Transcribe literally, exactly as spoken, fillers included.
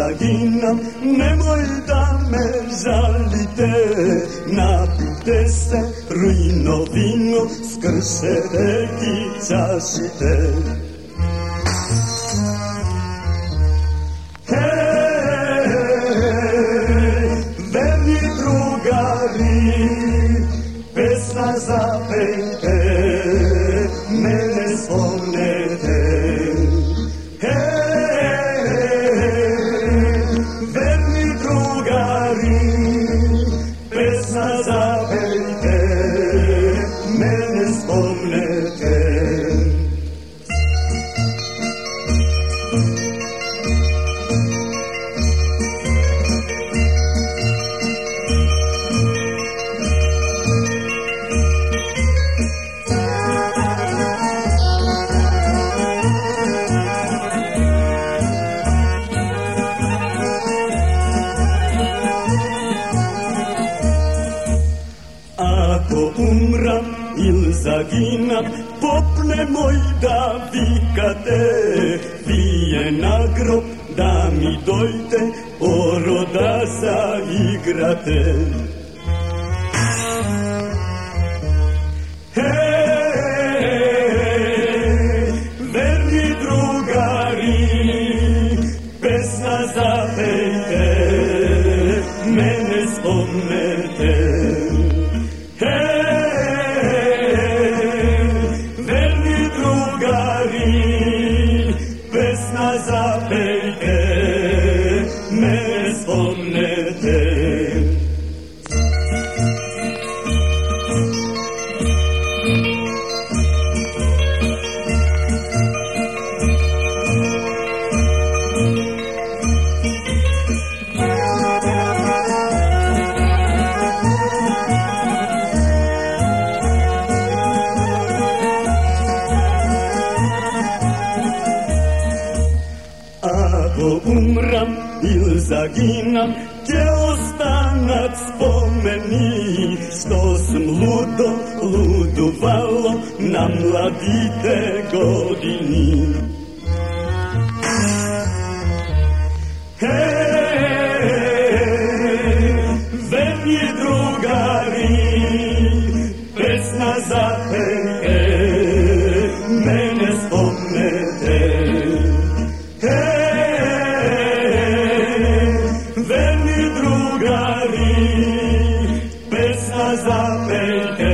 zaginam, nemoj da me žalite. Napite se rujno vino, skrše reki čašite. Verni drugari, pesma zapejte, mene spomnete. Verni drugari, pesma zapejte, mene spomnete. Ako umram il zaginam, pop nemoj da vikate, vije na grob da mi dojte, oro da zaigrate. Hej, verni drugari, pesma zapejte, mene spomnete. Pesma zapejte, mene spomnete. Ako umram il zaginam, će ostanat spomeni, što sam ludo, ludovalo na mladite godini. Hej, verni drugari, pesma zapejte, mene spomnete. Verni drugari, pesma zapejte,